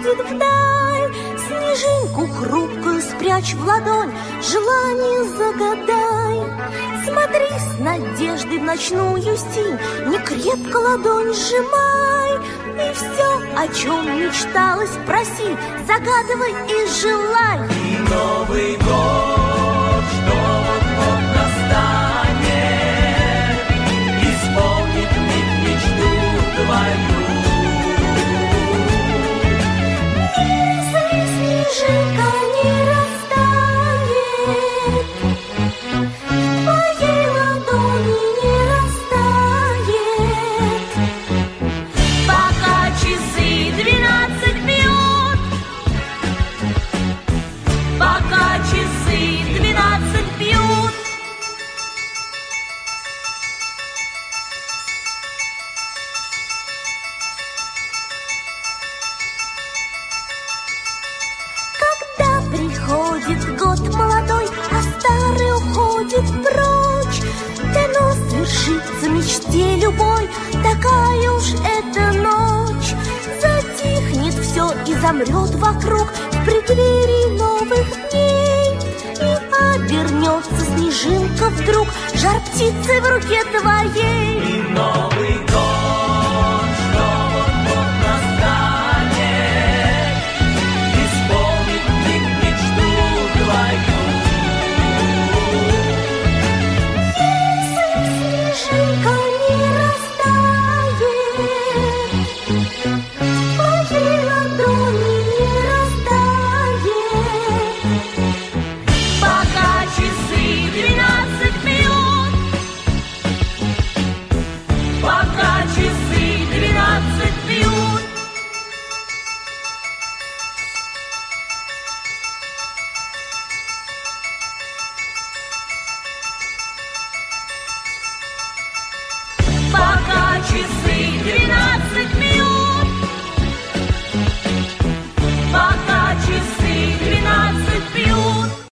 уходит вдаль. Снежинку хрупкую спрячь в ладонь, желание загадай. Смотри с надеждой в ночную синь, не крепко ладонь сжимай. И все, о чем мечталось, проси, загадывай и желай. И Новый год, что вот настанет, исполнит мечту твою. Если снежинка не растает, в твоей ладони не растает. Пока часы 12 бьют, пока часы 12 бьют. Когда приходит год молодой, а старый уходит прочь, дано свершится мечте любой, такая уж эта ночь. Затихнет все и замрет вокруг в преддверии новых дней, и обернется снежинка вдруг жар птицы в руке твоей. И Новый год.